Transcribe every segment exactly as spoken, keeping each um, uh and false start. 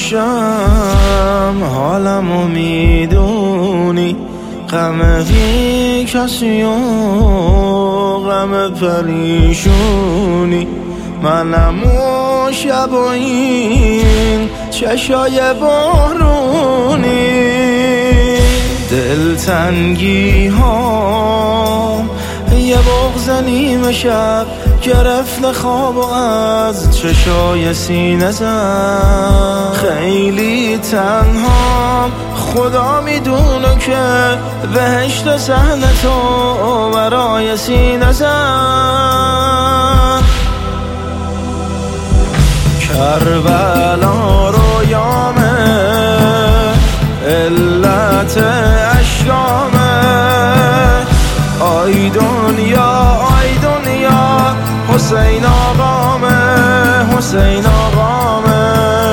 باشم حالمو میدونی، غم بی کسی و غم پریشونی، منم و شب و این چشای بارونی، دلتنگی ها یه بغض نیمه شب گرفت خواب و از چشای سینه زد، خیلی تنها خدا میدونه که بهشت صحن تو برای سینه زد، کربلا رویامه علت اشکامه، آی دنیا آی دنیا حسین آقامه حسین آقامه،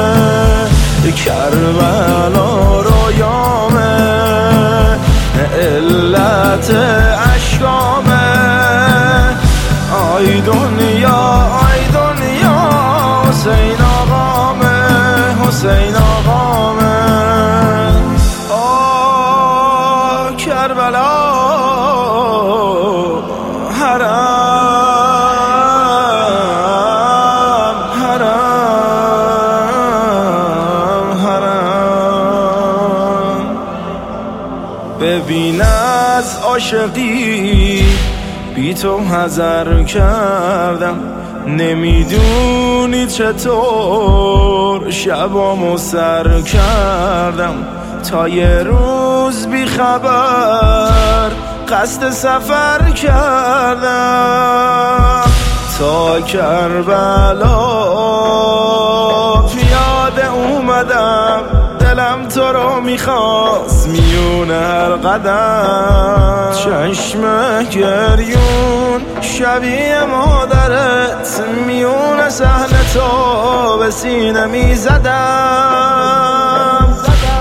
کربلا رویامه علت اشکامه، آی دنیا آی دنیا حسین آقامه حسین آقامه، آه کربلا حرام حرام حرام، ببین از عاشقی بی تو حذر کردم، نمیدونی چطور شبامو سر کردم، تا یه روز بی خبر قصد سفر کردم، تا کربلا پیاده اومدم، دلم تو رو میخواست میونه هر قدم، چشم گریون شبیه مادرت میونه صحن تو به سینه میزدم،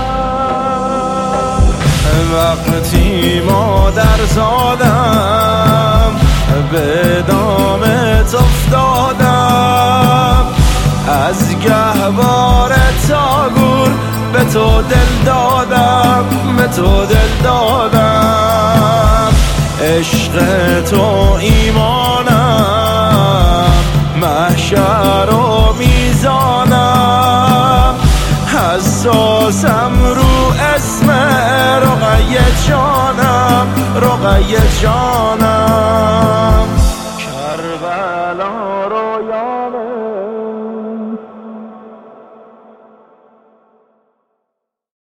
وقتی مادر زادم به دامت افتادم، از گهواره تا گور به تو دل دادم به تو دل دادم، عشق تو ایمانم محشر و میزانم، حساسم رو اسم رقیه جانم رقیه جانم، کربلا